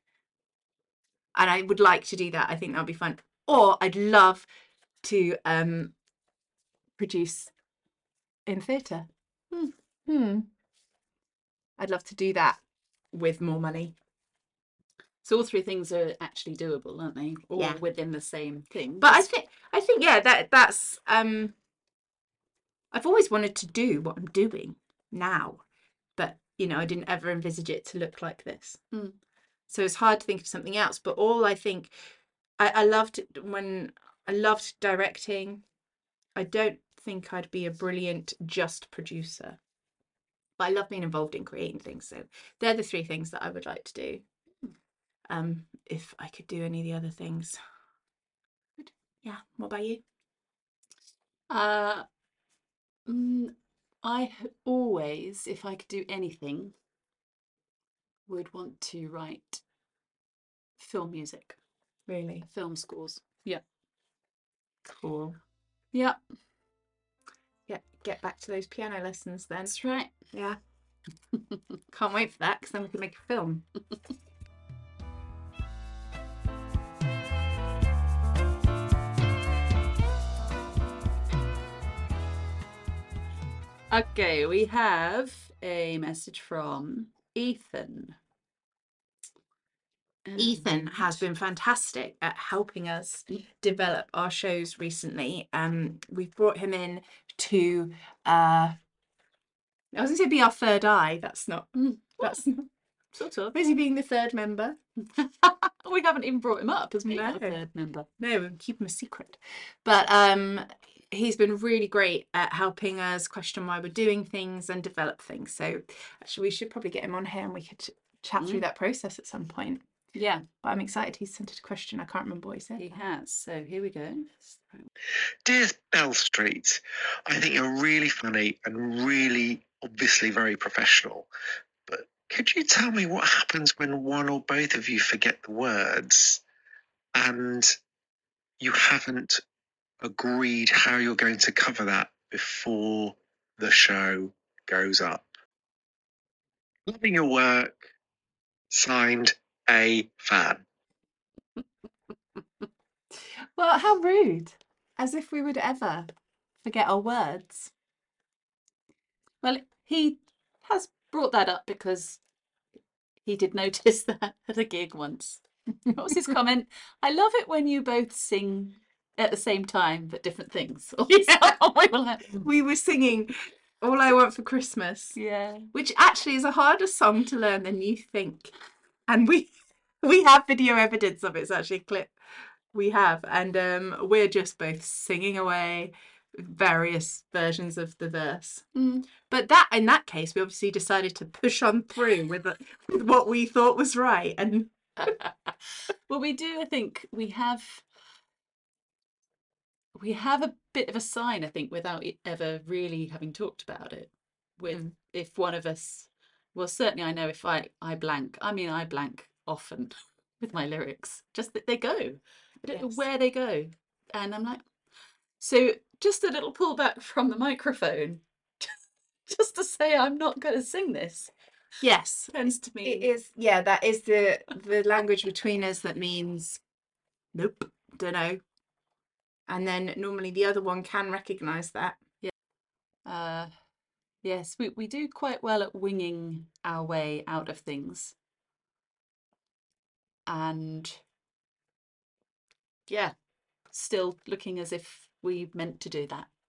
And I would like to do that. I think that would be fun. Or I'd love to um, produce in theatre. Hmm. Hmm. I'd love to do that with more money. So all three things are actually doable, aren't they? All Yeah. within the same thing. But I Just- think I think yeah, that that's um I've always wanted to do what I'm doing now. But you know, I didn't ever envisage it to look like this. Hmm. So it's hard to think of something else. But all I think I, I loved it when I loved directing. I don't think I'd be a brilliant just producer. But I love being involved in creating things. So they're the three things that I would like to do. Um, if I could do any of the other things. Good. Yeah. What about you? Uh, mm, I h- always, if I could do anything, would want to write film music, Really? film scores. Yeah. Cool. Yeah, Yeah. Get back to those piano lessons then. that's right. Yeah. Can't wait for that because then we can make a film. Okay, we have a message from Ethan. Ethan has And- been fantastic at helping us develop our shows recently. Um, we've brought him in to uh I was going to say be our third eye. That's not. Mm. That's not, Sort of. Is he being the third member? We haven't even brought him up as being No. a third member. No, we'll keep him a secret. But um, he's been really great at helping us question why we're doing things and develop things. So actually, we should probably get him on here and we could ch- chat through Mm. that process at some point. Yeah, But I'm excited he's sent a question. I can't remember what he said. he has. So here we go. Dear Bell Street, I think you're really funny and really obviously very professional. But could you tell me what happens when one or both of you forget the words and you haven't agreed how you're going to cover that before the show goes up? Loving your work. Signed, A Fan. Well, how rude. As if we would ever forget our words. Well, he has brought that up because he did notice that at a gig once. What was his comment? I love it when you both sing at the same time, but different things. Or Yeah. something. We were like, We were singing All I Want for Christmas, yeah. which actually is a harder song to learn than you think. And we we have video evidence of it. It's actually a clip we have. And um, we're just both singing away various versions of the verse. Mm. But that in that case, we obviously decided to push on through with, the, with what we thought was right. And Well, we do. I think we have we have a bit of a sign. I think without it ever really having talked about it. With Mm. if one of us, well, certainly I know if I I blank. I mean, I blank often with my lyrics. Just that they go. I don't know Yes. where they go, and I'm like, so just a little pullback from the microphone, just to say I'm not going to sing this. yes, Tends to mean it is. Yeah, that is the the language between us that means nope, don't know. And then normally the other one can recognise that. Uh, yes, we, we do quite well at winging our way out of things. And yeah, still looking as if we meant to do that.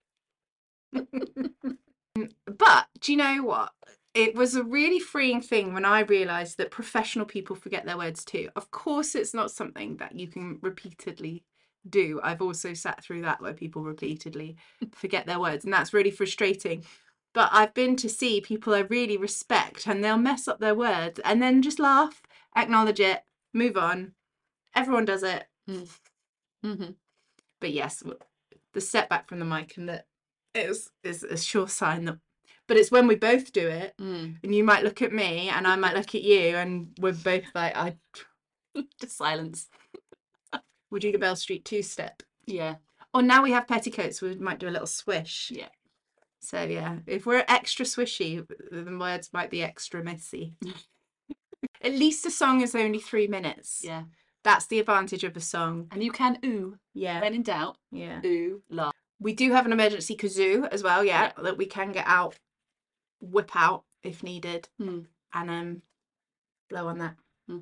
But do you know what? It was a really freeing thing when I realised that professional people forget their words too. Of course, it's not something that you can repeatedly do. I've also sat through that where people repeatedly forget their words, and that's really frustrating. But I've been to see people I really respect and they'll mess up their words and then just laugh, acknowledge it, move on. Everyone does it. Mm-hmm. But yes, w- the setback from the mic and that is is a sure sign that. But it's when we both do it, Mm. and you might look at me and I might look at you, and we're both like, I Just silence. would do the Bell Street two step. Yeah. Or now we have petticoats, we might do a little swish. Yeah. So yeah, if we're extra swishy, the words might be extra messy. At least the song is only three minutes. Yeah. That's the advantage of a song. And you can ooh Yeah. when in doubt. Yeah. Ooh, laugh. We do have an emergency kazoo as well, yeah, that we can get out, whip out if needed, Hmm. and um, blow on that. Hmm.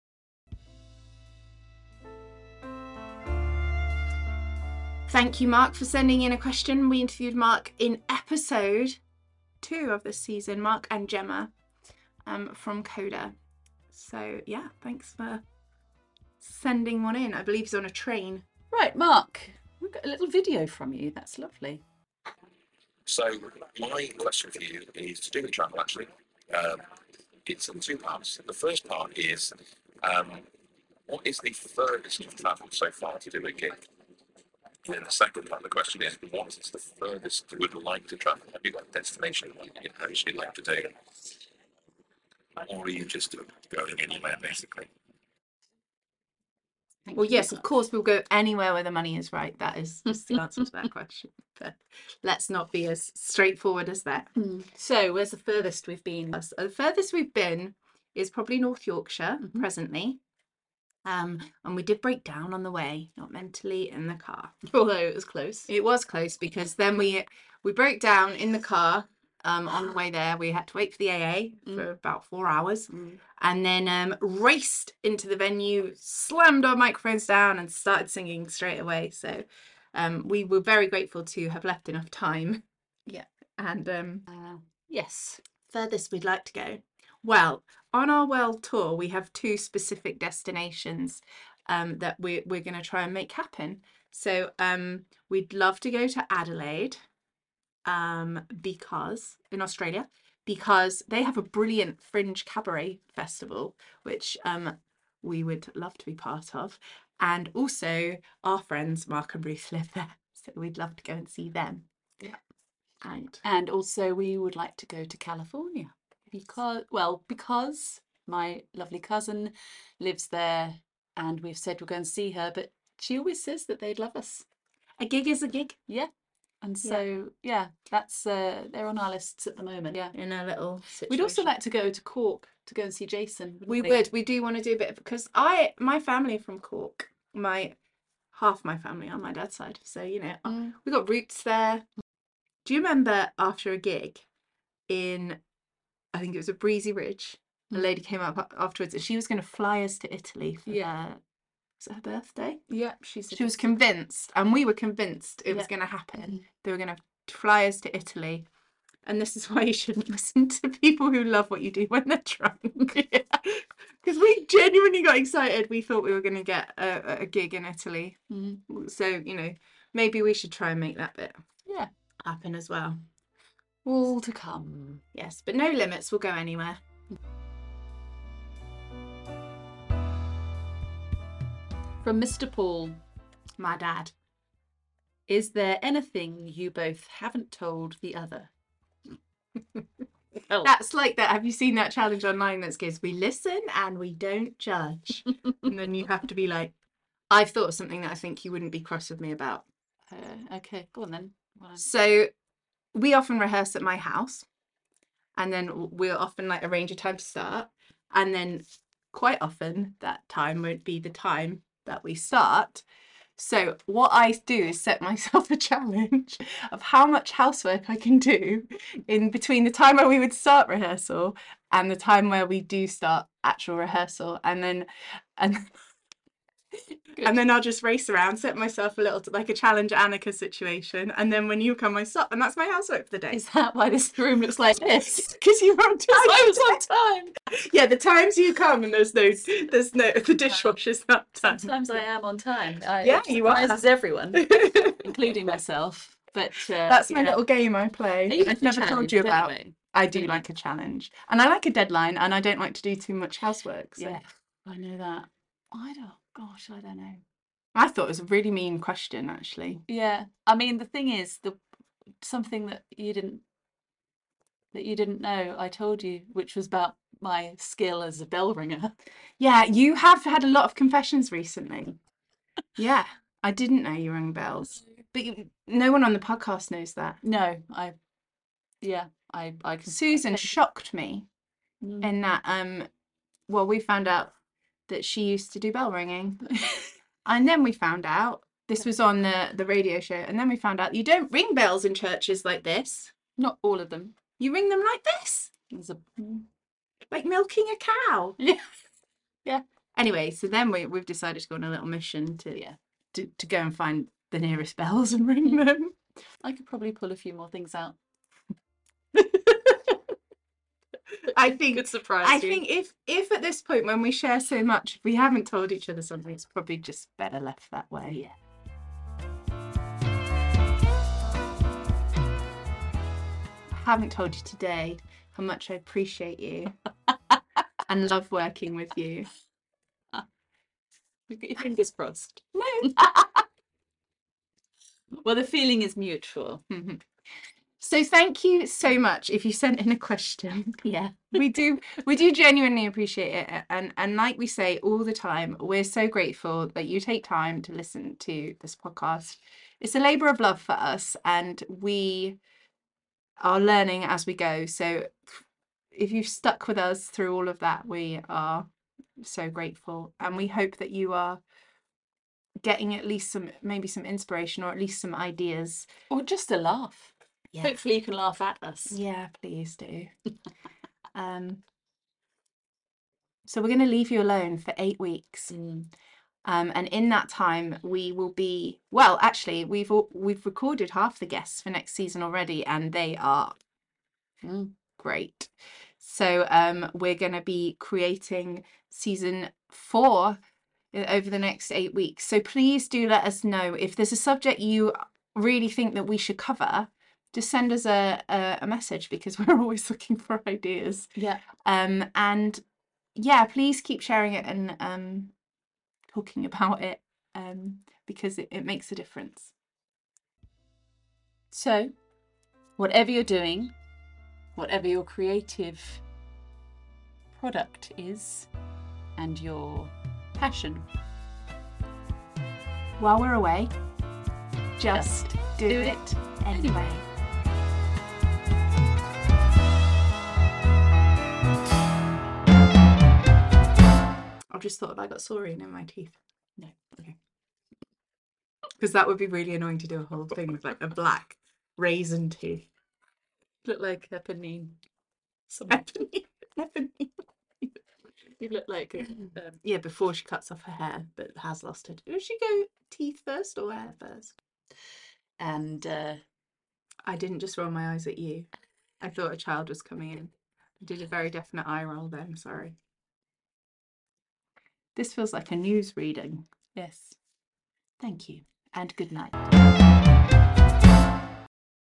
Thank you, Mark, for sending in a question. We interviewed Mark in episode two of this season, Mark and Gemma um, from Coda. So yeah, thanks for sending one in. I believe he's on a train. Right, Mark, we've got a little video from you. That's lovely. So my question for you is to do with travel, actually. Um, it's in two parts. The first part is, um, what is the furthest you've travelled so far to do a gig? And then the second part of the question is, what is the furthest you would like to travel? Have you got a destination you actually like to do? Or are you just going anywhere, basically? Thank Well, you. yes, of course, we'll go anywhere where the money is right. That is just the answer to that question. But let's not be as straightforward as that. Hmm. So, where's the furthest we've been? Us- The furthest we've been is probably North Yorkshire Mhm. presently. Um, and we did break down on the way, not mentally in the car. Although it was close. It was close because then we we broke down in the car. Um, on the way there, we had to wait for the A A for about four hours, Mm. and then um, raced into the venue, slammed our microphones down, and started singing straight away. So um, we were very grateful to have left enough time. Yeah. And um, Uh, yes. furthest we'd like to go. Well, on our world tour, we have two specific destinations um, that we're, we're going to try and make happen. So um, we'd love to go to Adelaide um, because in Australia, because they have a brilliant fringe cabaret festival, which um, we would love to be part of. And also our friends Mark and Ruth live there. So we'd love to go and see them. Yeah. And And also we would like to go to California because, well, because my lovely cousin lives there and we've said we're going to see her, but she always says that they'd love us. a gig is a gig. Yeah. And Yeah. so, yeah, that's, uh, they're on our lists at the moment. Yeah. In a little situation. We'd also like to go to Cork to go and see Jason. wouldn't We would. We do want to do a bit because I, my family are from Cork. My half my family on my dad's side. So you know, Mm. we got roots there. Do you remember after a gig in, I think it was a Breezy Ridge, a Mm. lady came up a- afterwards and she was going to fly us to Italy for Yeah. her, was it her birthday? Yeah, she said She was convinced, and we were convinced it was Yeah. going to happen. Mhm. They were going to fly us to Italy. And this is why you shouldn't listen to people who love what you do when they're drunk. Because we genuinely got excited. We thought we were going to get a, a gig in Italy. Mhm. So, you know, maybe we should try and make that bit Yeah. happen as well. All to come. Yes, but no limits. We'll go anywhere. From Mister Paul, My dad. is there anything you both haven't told the other? Oh. That's like that. Have you seen that challenge online that goes, we listen and we don't judge? And then you have to be like, I've thought of something that I think you wouldn't be cross with me about. Uh, okay, go on then. Well, So we often rehearse at my house, and then w- we'll often like arrange a time to start, and then quite often that time won't be the time that we start. So what I do is set myself a challenge of how much housework I can do in between the time where we would start rehearsal and the time where we do start actual rehearsal, and then and and then I'll just race around, set myself a little like a challenge Annika situation, and then when you come, I stop, and that's my housework for the day. is that why this room looks like this? Because you were on time. I was on time. Yeah, the times you come and there's no, there's no, the dishwasher's not done. Sometimes I am on time. I, Yeah, it you are. surprises everyone, including myself. But uh, That's my yeah. little game I play. You I've can never told challenge you about. anyway. I do Yeah. like a challenge, and I like a deadline, and I don't like to do too much housework. So Yeah, I know that. I don't. Gosh, I don't know. I thought it was a really mean question, actually. Yeah, I mean the thing is, the something that you didn't that you didn't know, I told you, which was about my skill as a bell ringer. Yeah, you have had a lot of confessions recently. Yeah, I didn't know you rang bells, but you, no one on the podcast knows that. No, I. Yeah, I. I can. Susan I shocked me Mm. in that. Um, well, we found out that she used to do bell ringing, and then we found out this was on the the radio show, and then we found out you don't ring bells in churches like this. Not all of them. You ring them like this, There's a. like milking a cow. Yeah. Yeah. Anyway, so then we we've decided to go on a little mission to Yeah. to, to go and find the nearest bells and ring them. I could probably pull a few more things out. I think Could surprise I you. think if if at this point when we share so much, if we haven't told each other something, it's probably just better left that way. Yeah. I haven't told you today how much I appreciate you and love working with you. We've got your fingers crossed. No. Well, the feeling is mutual. So thank you so much if you sent in a question. Yeah. We do we do genuinely appreciate it, and and like we say all the time, we're so grateful that you take time to listen to this podcast. It's a labor of love for us, and we are learning as we go. So if you've stuck with us through all of that, we are so grateful, and we hope that you are getting at least some maybe some inspiration or at least some ideas. Or just a laugh. Yeah. Hopefully you can laugh at us. Yeah, please do. um so we're going to leave you alone for eight weeks. Mm. Um, and in that time, we will be well. Actually, we've al- we've recorded half the guests for next season already, and they are Mm. great. So um, we're going to be creating season four over the next eight weeks. So please do let us know if there's a subject you really think that we should cover. Just send us a, a, a message, because we're always looking for ideas. Yeah. Um, and yeah, please keep sharing it and um, talking about it, um, because it, it makes a difference. So, whatever you're doing, whatever your creative product is, and your passion, while we're away, just, Just do, do it, it anyway. I just thought, have I got saurine in my teeth? No. Okay. Because that would be really annoying to do a whole thing with like a black raisin tooth. look like Eponine. Ebony. Ebony. You look like a, um, Yeah, before she cuts off her hair, but has lost it. Does she go teeth first or hair first? and uh, I didn't just roll my eyes at you. I thought a child was coming in. I did a very definite eye roll then, sorry. This feels like a news reading. yes. Thank you, and good night.